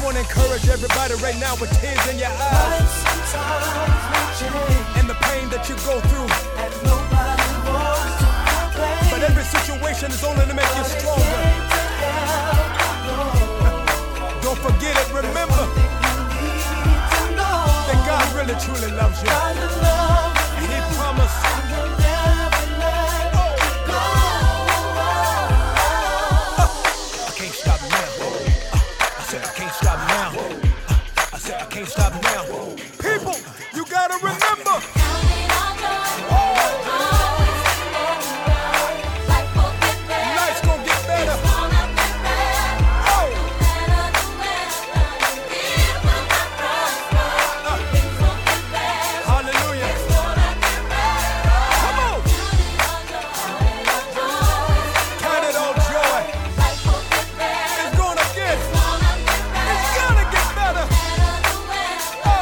want to encourage everybody right now with tears in your eyes. And the pain that you go through. But every situation is only to make you stronger. Don't forget it, remember that God really truly loves you. And He promised. I can't stop now. I said I can't stop now. I said I can't stop now. People, you gotta remember. Life's gonna get better. Hallelujah. Come on. Count it all joy. It's gonna get, it's gonna get better. Oh.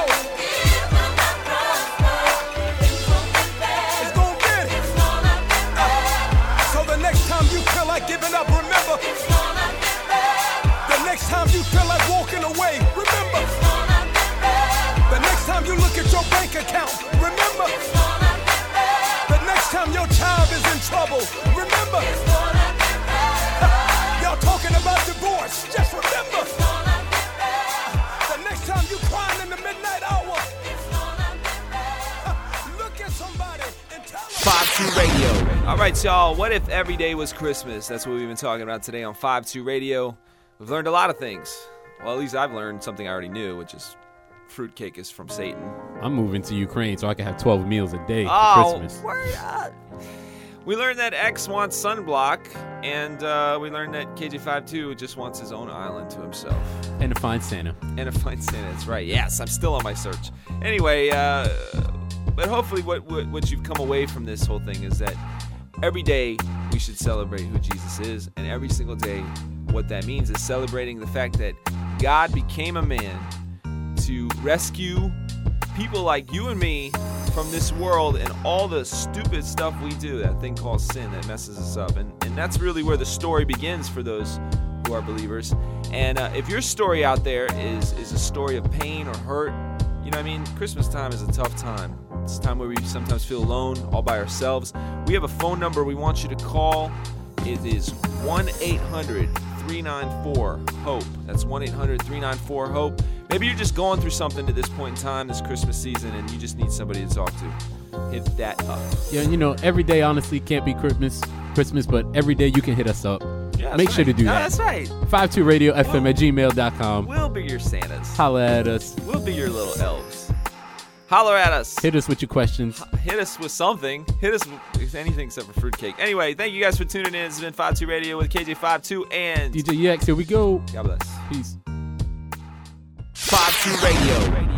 It's gonna get it. Uh, So the next time you feel like giving up, remember. The next time you feel like walking away, remember. The next time you look at your bank account, remember. The next time your child is in trouble, remember. Y'all talking about divorce, just remember. The next time you crying in the midnight hour, look at somebody and tell them. five two Radio. All right, y'all. What if every day was Christmas? That's what we've been talking about today on five two Radio. We've learned a lot of things. Well, at least I've learned something I already knew, which is fruitcake is from Satan. I'm moving to Ukraine so I can have twelve meals a day for Oh, Christmas. word up. We learned that X wants sunblock, and uh, we learned that K J fifty-two just wants his own island to himself. And to find Santa. And to find Santa, that's right. Yes, I'm still on my search. Anyway, uh, but hopefully what, what what you've come away from this whole thing is that every day we should celebrate who Jesus is, and every single day what that means is celebrating the fact that God became a man to rescue people like you and me from this world and all the stupid stuff we do, that thing called sin that messes us up. And, and that's really where the story begins for those who are believers. And uh, if your story out there is, is a story of pain or hurt, you know what I mean? Christmas time is a tough time. It's a time where we sometimes feel alone, all by ourselves. We have a phone number we want you to call. It is one eight hundred three nine four HOPE. That's one eight hundred three nine four HOPE. Maybe you're just going through something at this point in time, this Christmas season, and you just need somebody to talk to. Hit that up. Yeah, you know, every day honestly can't be Christmas, Christmas, but every day you can hit us up. Yeah, Make right. sure to do No, that. That's right. five two radio f m at gmail dot com. We'll be your Santas. Holla at us. We'll be your little elves. Holler at us. Hit us with your questions. Hit us with something. Hit us with anything except for fruitcake. Anyway, thank you guys for tuning in. It's been five two Radio with K J fifty-two and D J E X, here we go. God bless. Peace. five two Radio.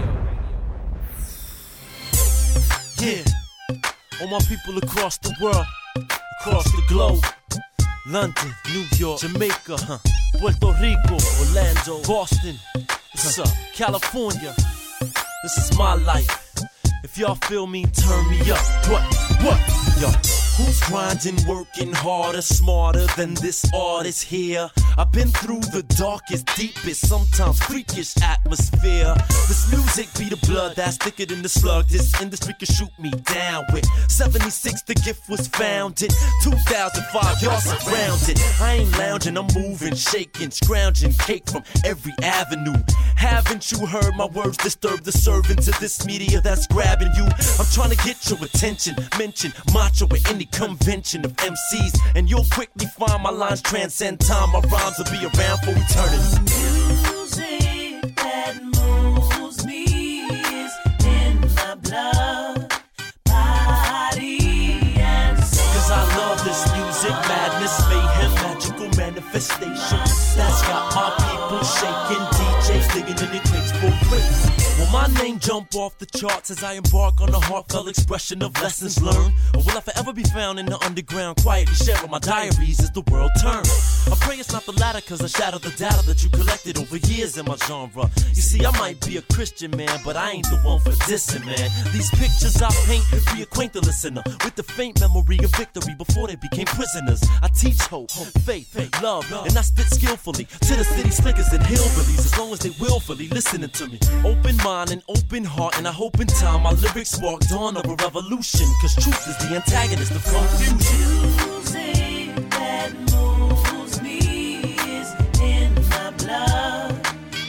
Yeah, all my people across the world, across the globe, London, New York, Jamaica, huh? Puerto Rico, Orlando, Boston, what's up, California, this is my life. If y'all feel me, turn me up. What? What? Yo. Who's grinding, working harder, smarter than this artist here? I've been through the darkest, deepest, sometimes freakish atmosphere. This music be the blood that's thicker than the slug. This industry can shoot me down with. seventy-six, the gift was founded. two thousand five, y'all surrounded. I ain't lounging, I'm moving, shaking, scrounging cake from every avenue. Haven't you heard my words disturb the servants of this media that's grabbing you? I'm trying to get your attention, mention macho with any convention of M Cs, and you'll quickly find my lines transcend time. My rhymes will be around for eternity. Music that moves me is in my blood, body, and soul. Cause I love this music, madness, mayhem, magical manifestation that's got my people shaking. D Js digging in the crates for race. Will my name jump off the charts as I embark on a heartfelt expression of lessons learned? Or will I forever be found in the underground, quietly sharing my diaries as the world turns? I pray it's not the latter, cause I shadow the data that you collected over years in my genre. You see, I might be a Christian man, but I ain't the one for dissing, man. These pictures I paint reacquaint the listener with the faint memory of victory before they became prisoners. I teach hope, faith, love, and I spit skillfully to the city slickers and hillbillies, as long as they willfully listening to me. Open mind and open heart, and I hope in time my lyrics spark dawn of a revolution, cause truth is the antagonist of confusion. Music that moves me is in my blood,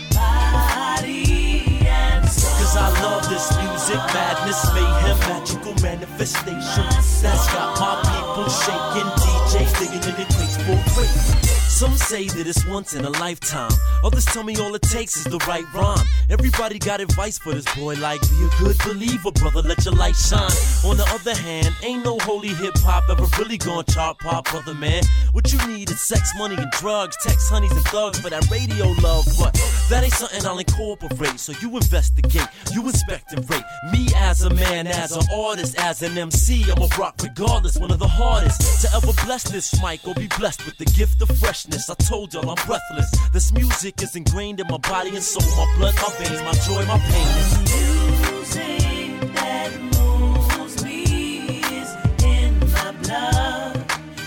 body and soul. Cause I love this music, madness, mayhem, magical manifestation that's got my people shaking, D Js digging in the crates for great. Some say that it's once in a lifetime. Others tell me all it takes is the right rhyme. Everybody got advice for this boy, like be a good believer, brother, let your light shine. On the other hand, ain't no holy hip-hop ever really gonna chart pop, brother, man. What you need is sex, money, and drugs, text honeys and thugs for that radio love. But that ain't something I'll incorporate, so you investigate, you inspect and rate me as a man, as an artist, as an M C. I'm a rock regardless, one of the hardest to ever bless this mic or be blessed with the gift of freshness. I told y'all I'm breathless. This music is ingrained in my body and soul, my blood, my veins, my joy, my pain. Music that moves me is in my blood,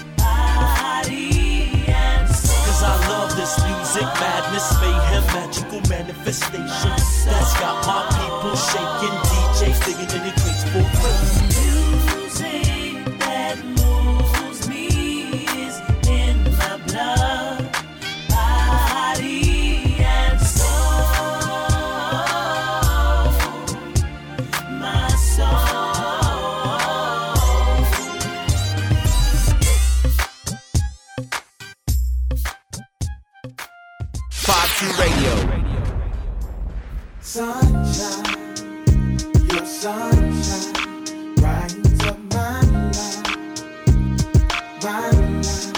body and soul. Cause I love this music, madness, mayhem, magical manifestation that's got my people shaking, D Js digging in the crates for great. Music that moves me is in my blood, body and soul, my soul. five two Radio. Sunshine, your sunshine brightens up my life, my life.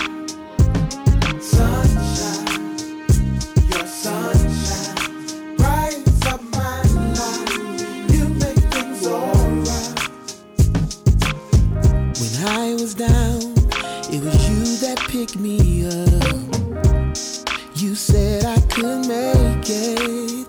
Sunshine, your sunshine brightens up my life. You make things alright. When I was down, it was you that picked me up. You said I could make it.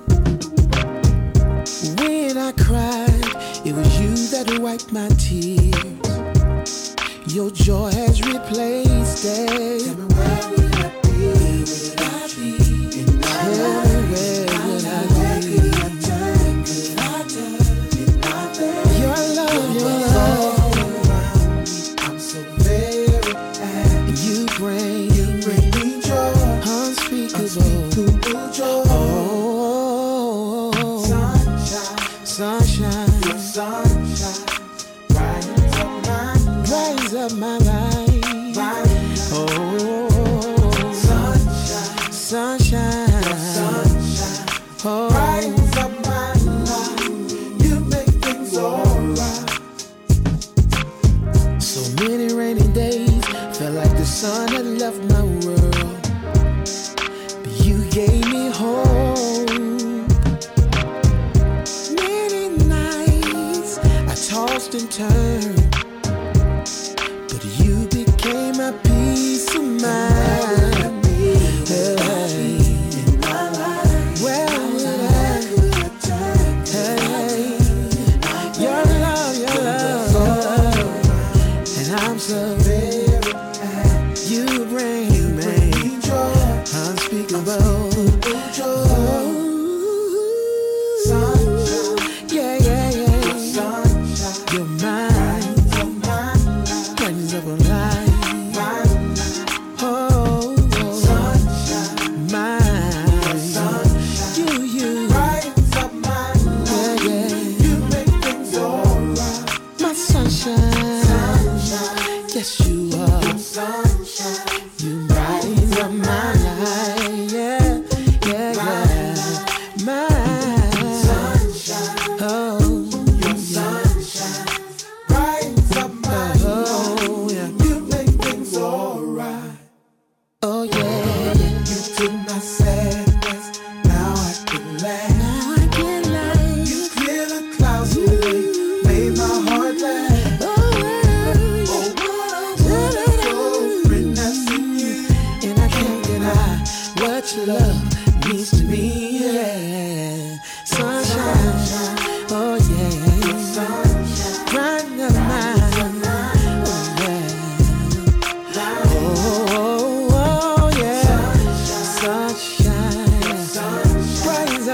When I cried, it was you that wiped my tears. Your joy has replaced it. Tell me where would I be? Where would I be? In my life, where would I be? Could I turn in my bed? Your love, your love. I'm so very happy. You bring, You bring me joy, unspeakable, unspeakable joy. Oh, Sunshine, sunshine, your sunshine brightens up my life, brightens up my life. my life. Oh, Sunshine, sunshine, your sunshine oh, brightens up my life. You make things alright. so many rainy days felt like the sun had left my world, but you gave me hope. Many nights I tossed and turned, but you became my peace of mind. Hey, where would I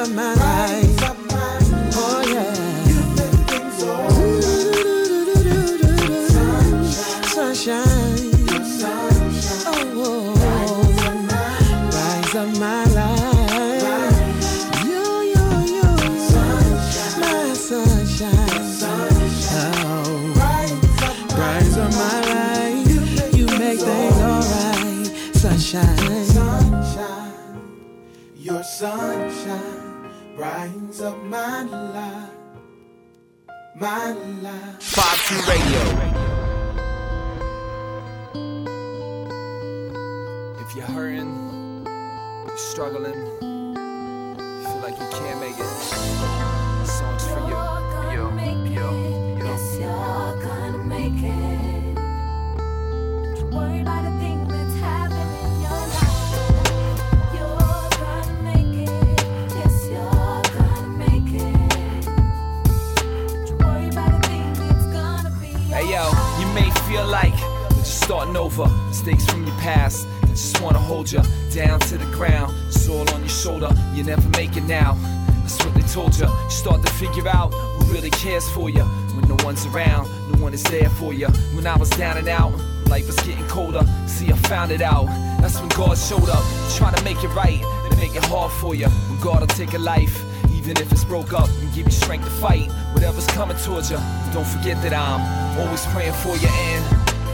of my life. Oh yeah. Sunshine. Oh, rise of my life. Yo, yo, yo. My sunshine. Oh, rise of my life. You make things alright. Sunshine. Sunshine. Your sunshine brightens up my life. My life. five two Radio. If you're hurting, you're struggling, you feel like you can't make it, this song's for you. Yo, yo, yo. Yes, you're gonna make it. Don't worry about a thing that's happening in your life. You're gonna make it. Yes, you're gonna make it. Don't worry about a thing that's gonna be. Hey yo, you may feel like you're just starting over, mistakes from your past. Just wanna hold you down to the ground. It's all on your shoulder, you never make it now. That's what they told you. You start to figure out who really cares for you. When no one's around, no one is there for you. When I was down and out, life was getting colder. See, I found it out. That's when God showed up, trying to make it right, and make it hard for you. When God will take a life, even if it's broke up, and give you strength to fight whatever's coming towards you. Don't forget that I'm always praying for you and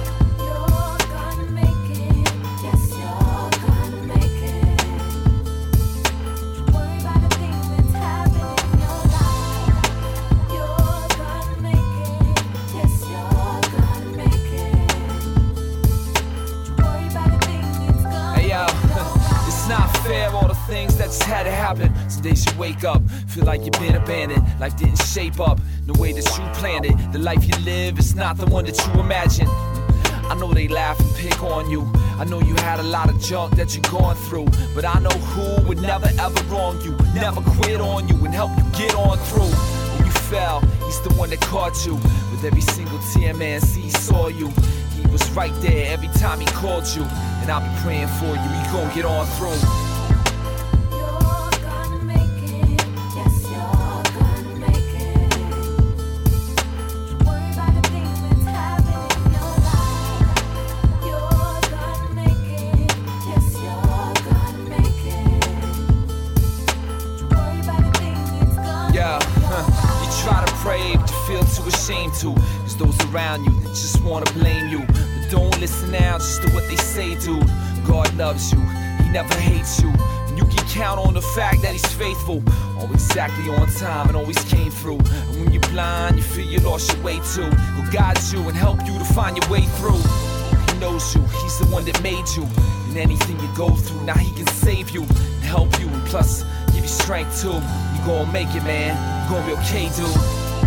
just had to happen. Some days you wake up, feel like you've been abandoned. Life didn't shape up the way that you planned it. The life you live is not the one that you imagined. I know they laugh and pick on you. I know you had a lot of junk that you're going through, but I know who would never ever wrong you, never quit on you and help you get on through. When you fell, he's the one that caught you. With every single tear, man, see, he saw you. He was right there every time he called you. And I'll be praying for you, you gon' get on through. To, cause those around you they just wanna blame you. But don't listen now just to what they say, dude. God loves you, he never hates you. And you can count on the fact that he's faithful, always exactly on time and always came through. And when you're blind, you feel you lost your way too. He'll guide you and help you to find your way through. He knows you, he's the one that made you. And anything you go through, now he can save you and help you, and plus give you strength too. You gon' make it, man, you gon' be okay, dude.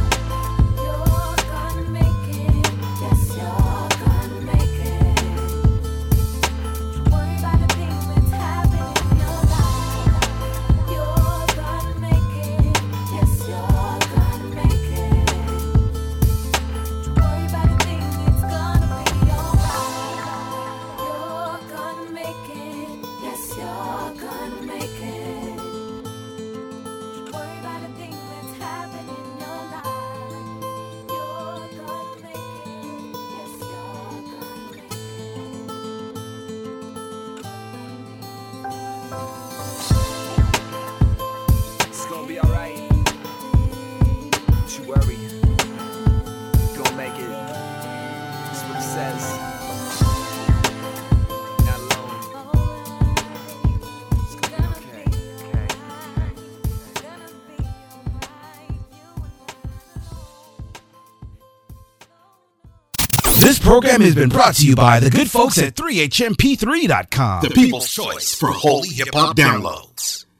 This program has been brought to you by the good folks at three H M P three dot com. The people's choice for holy hip hop downloads.